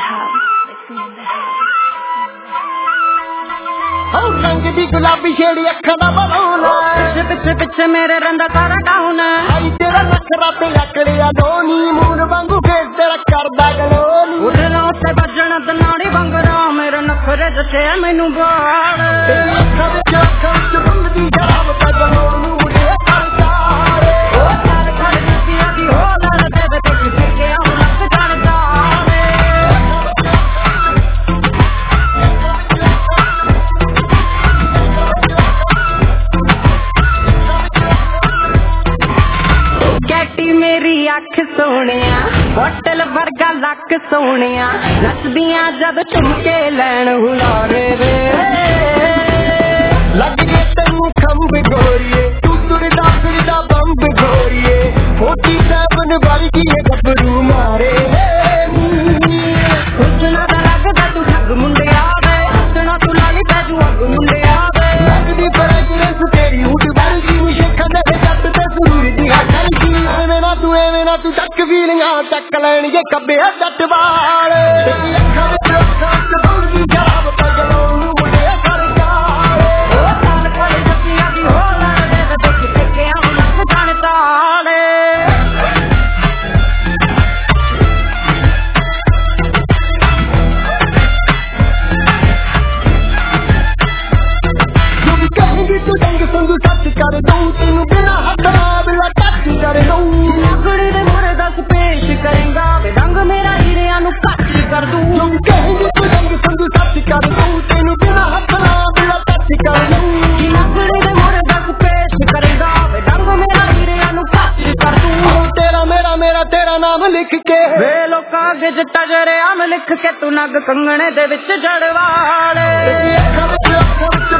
रंग दी गुलाबी छेड़ी अखा दा बनौना पिछे पिछे मेरे रंदा सारा डाउन आई तेरा नखरा ते अकड़िया दोनी मून वांगू फेस तेरा करदा गलोनी उड़ना उत्ते बजण दनाड़ी बंगरा मेरे नखरे जचे मैनू बाल अखा विच बंदी शराब दा गलोनू उड़े करदारे ओ कर कर दिया दी हो लड़ दे ते किसे आऊं लग करदा मेरी अख सोनिया होटल वर्गा लक सोनिया नचदियां जब चुमके लैन हुलारे वे लग गए तेनू खंब गोरिए तू तुरदा फिरदा बंब गोरिए 47 वर्गी गबरू मारे हुसना दा लगदा तू ठग मुंडिया वे हसना तू लाली बैजू अग मुंडिया वे लगदी फ्रेगनेंस तेरी उठ वर्गी मुशक दे जट ते जरूर दी हटकी ना तू तक फीलिंगा तक लैणगे कब्बे जट वाल अखा विच बंदी शराब दा गलोनू उड़े करदारे ओ ताल कोल जतिया दी हो लड़ दे ते किसे आऊं लग जानताले जो भी कहेंगी तू दंग संग सच कर दूं तेनू बिना हथा बिला टच कर दूं करेंगा रंग मेरा हीरिया नु कट कर दूं तुम कहेंगे तू रंग संग सच कर दूं तेनू बिना हथ ना बिला टच कर दूं कि लगड़े दे मोरे दस पेश करेंगा रंग मेरा हीरिया नु कट कर दूं तेरा मेरा मेरा तेरा नाम लिख के वे लोकां दे जट्टा जरे आम लिख के तू नग कंगणे दे विच जड़वाले